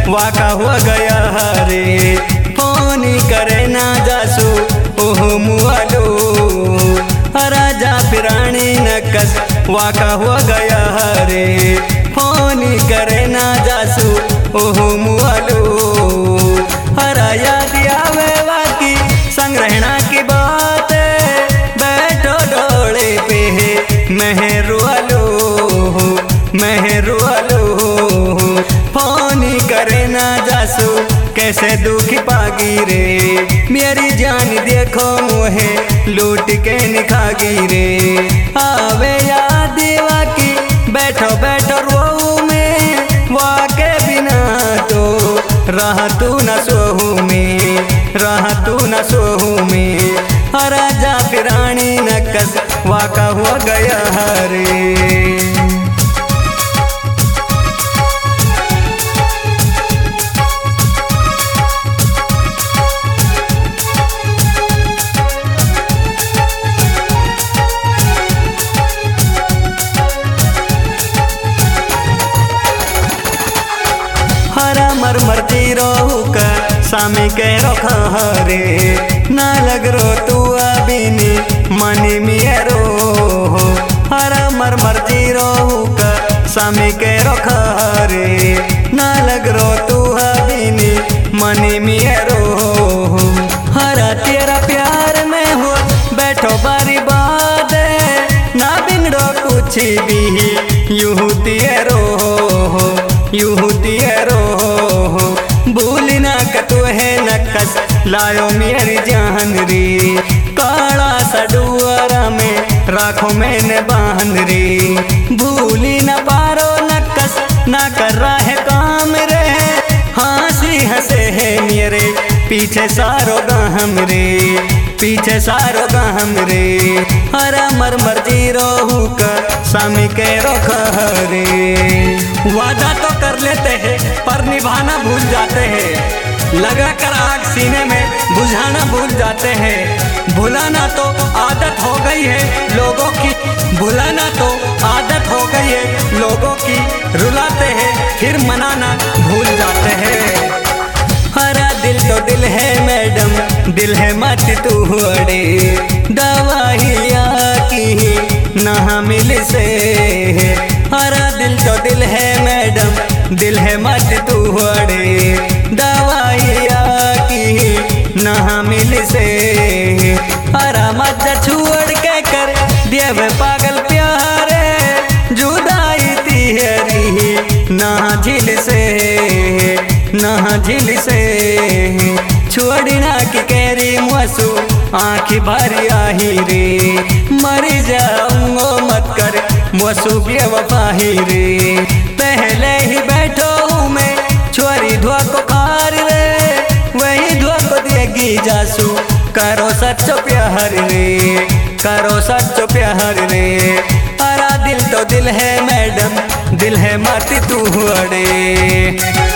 वाका हुआ गया रे। फोन करे ना जासू ओह मुआलो, राजा फिरानी नकस वाका हुआ गया रे। फोन करे ना जासू ओह मुआलो, हरा याद आवे वाकी संग रहना की बात, बैठो डोले पे मेहरुआलो मेहरुआलो। फोन करे ना जासू कैसे दुखी पागी रे, मेरी जान देखो मुहे लूट के निखागी रे। आवे याद वाकी बैठो बैठो रो में, वाके बिना तो रह तू न सोहू में, रह तू न सोहू में। राजा फिरानी नकस वाका हुआ गया रे। हरा मर मरती रोहू का सामी के रोखा रे, ना लग रो तू अबिनी मनी मियरो। हरा मर मरती रोहू का सामी के रोखा रे, ना लग रो तू अबिनी मनी मियरो। हरा तेरा प्यार में हो बैठो बारी बात, ना बिगड़ो कुछ भी यूं तियरो यूं तियरो। भूल ना कतु है नकस लायो मेरी जान रे, काला सडुआरा में राखो मैंने बांध रे। भूली न पारो नकस ना कर रहा है काम रे, हंसी हंसे है मेरे पीछे सारो गहम रे, पीछे सारो गहम रे। हरा मर मर्जी रोहू का सामी के रोख रे। वादा तो कर लेते हैं पर निभाना भूल जाते हैं, लगा कर आग सीने में बुझाना भूल जाते हैं। भुलाना तो आदत हो गई है लोगों की, भुलाना तो आदत हो गई है लोगों की। रुलाते हैं फिर मनाना भूल जाते हैं। हरा दिल तो दिल है मैडम, दिल है मत तू अड़े, दवाइया की ना मिल से। हरा दिल तो दिल है मैडम, दिल है मत तू अड़े, दवाइया की ना मिल से। हरा मत छोड़ के कर देव पागल प्यारे, जुदाई तिहरी ना झिल से, ना झिल से। छोड़ना की कैरी मुसू आँखी भरी आही रे, मरी जाऊंगो मत कर मुसू बेवफाही रे। पहले ही बैठो हूँ मैं छोरी धुआ को खार रे, वही धुआ को देगी जासू। करो सच्चो प्यार रे, करो सच्चो प्यार रे। अरा दिल तो दिल है मैडम, दिल है मत तू अड़े।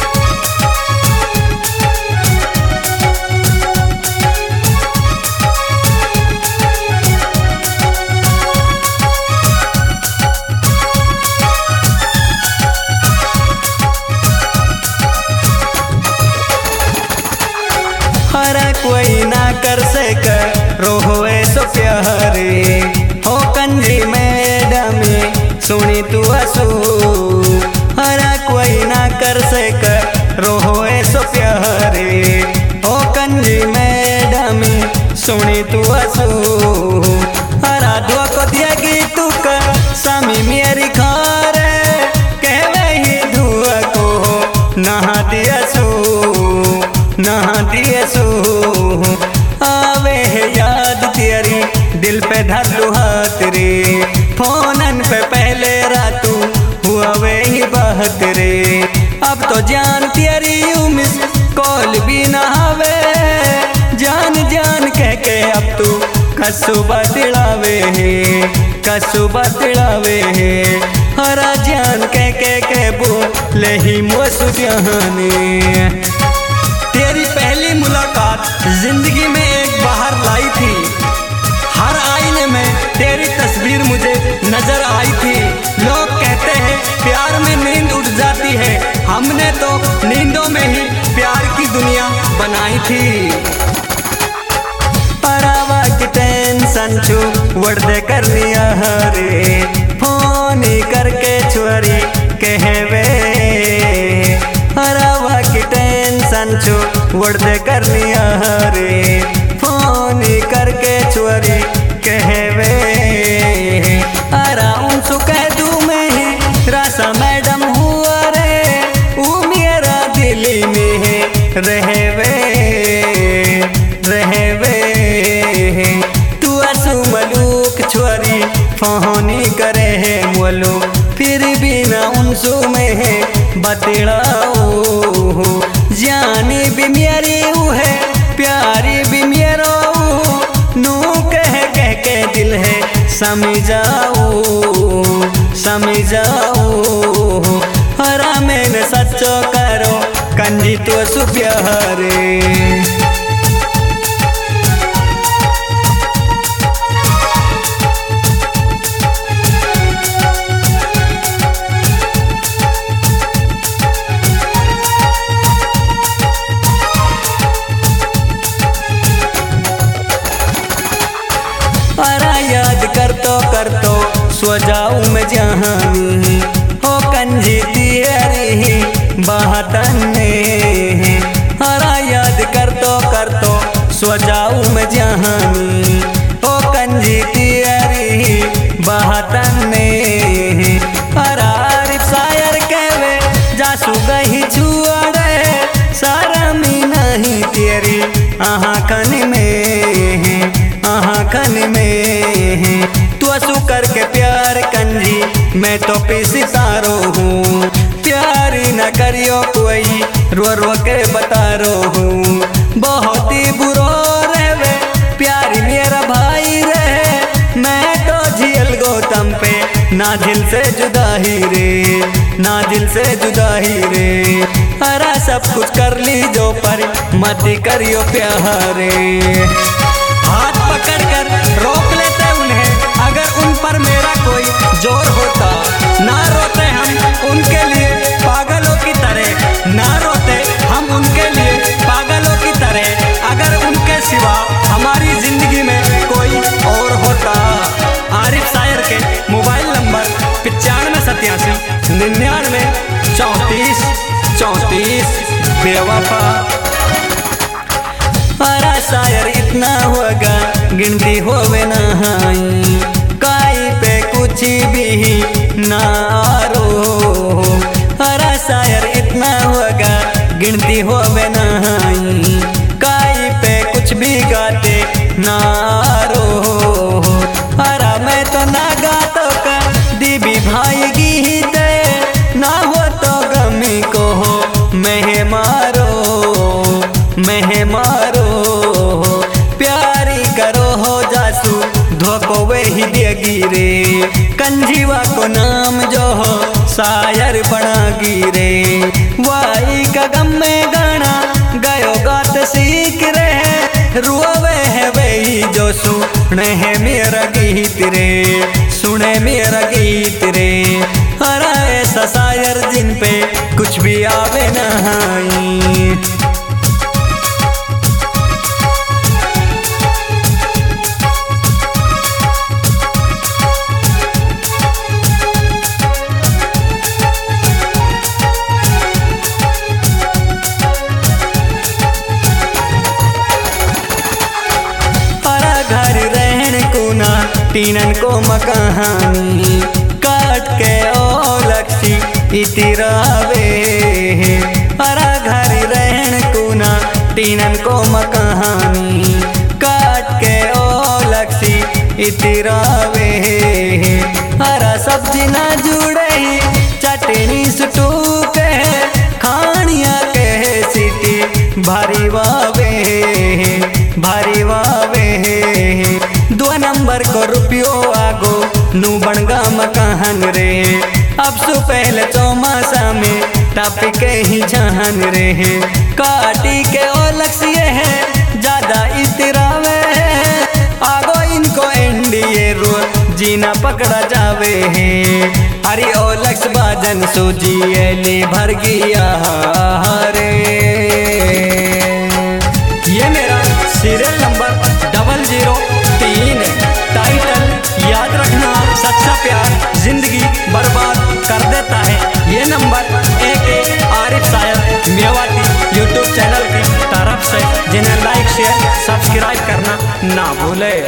हरा कोई ना कर सके रोए सो प्यारे, हो कंजी मैडम सुनी तू असू। हरा कोई ना कर सके रोए सो प्यारे, हो कंजी मैडम सुनी तू असू। हरा दुआ को दिएगी तू का सामी मेरी खारे, कहवे ही धुआ को नहा दिया सू, नहा दिए सू। आवे है याद तेरी दिल पे धर लू हाथ रे, फोनन पे पहले रातू हुआ वे ही बात रे। अब तो जान तेरी मिस कॉल भी ना आवे, जान जान कह के अब तू कसू बतलावे है, कसू बतलावे है। हरा जान कह के बोले ही मोसु जाने। तेरी पहली मुलाकात जिंदगी में एक बाहर लाई थी, हर आईने में तेरी तस्वीर मुझे नजर आई थी। लोग कहते हैं प्यार में नींद उड़ जाती है, हमने हमने तो नींदों में ही प्यार की दुनिया बनाई थी। परावा की टेंशन छू वर्दे कर लिया रे, फोन करके छुरी कहवे। परावा की टेंशन छू वर्दे कर लिया रे, फोन करके छुरी कहवे। आराम सु कह दूं मैं ही रासा मैडम हुआ रे, वो मेरा दिल में रहवे रहवे। तू असु मलूक छुरी फोनी करे है मोलो, फिर भी ना उनसु में है बतड़ाओ। जानी भी मेरी है प्यारी भी मेरो, नू कह कह के दिल है समझाओ समझाओ। हरा मैंने सच्चो करो कंजी तो सुप्यारे। याद करतो सो जाऊं मैं जहानी, हो कंजी तेरी बातन ने। हरा याद करतो सो जाऊं मैं जहानी, हो कंजी तेरी बातन ने। हरा आरिफ शायर कहवे जासू गही छुआड़े, सारा मी नहीं तेरी आँखन में आँखन में। तू असू करके प्यार कंजी मैं तो सितारो हूँ, प्यारी न करियो कोई रो रो के बता रो हूँ। बहुत ही बुरो रहे प्यारी मेरा भाई रहे, मैं तो झील गौतम पे ना दिल से जुदा ही रे, ना दिल से जुदा ही रे। हरा सब कुछ कर ली जो पर मत करियो प्यारे। हाथ पकड़ कर रोक लेते उन्हें, अगर उन पर मेरा कोई जोर होता। ना रोते हम उनके लिए पागलों की तरह, ना रोते हम उनके लिए पागलों की तरह, अगर उनके सिवा हमारी जिंदगी में कोई और होता। आरिफ शायर के मोबाइल नंबर 9587 99 34 34। बेवफा हरा शायर इतना होगा गिनती होवे नहाई, काई पे कुछ भी ना रो। हरा शायर इतना होगा गिनती होवे नहाई, काई पे कुछ भी गाते ना रो। हरा मैं तो ना गातो का दीबी भाई गीत, ना हो तो गमी को हो मैं मारो मैं मारो। प्यारी करो हो जासू धोको वही देगी रे, कंजीवा को नाम जो हो शायर बना गिरे। वाई का गम में गाना गायो गात सीख रहे, रुआवे है वही जो सुने है मेरा गीत रे, सुने मेरा गीत रे। हरा ऐसा शायर जिन पे कुछ भी आवे नहीं। टीनन को मकानी काट के ओ लक्षी इतिरावे। हरा घर रहन कुना टीनन को मकानी काट के ओ लक्षी इतिरावे। हरा सब्जी ना जुड़े चटनी सुटू के खानिया के सीटी भारी वावे भारी वावे। 2 नंबर को रुपयो आगो नू बनगा मकान रे, अब सु पहले चौमासा में टप के ही जहान रे। काटी के ओ लक्ष्य है ज्यादा इतरावे, आगो इनको एनडीए रो जीना पकड़ा जावे है। अरे ओ लक्ष्य बाजन सूजी एले भर गया रे। ये मेरा सीरियल नंबर 003 है। टाइटल याद रखना, सच्चा प्यार जिंदगी बर्बाद कर देता है। ये नंबर AK आरिफ सायद मेवाती यूट्यूब चैनल की तरफ से, जिन्हें लाइक शेयर सब्सक्राइब करना ना भूले।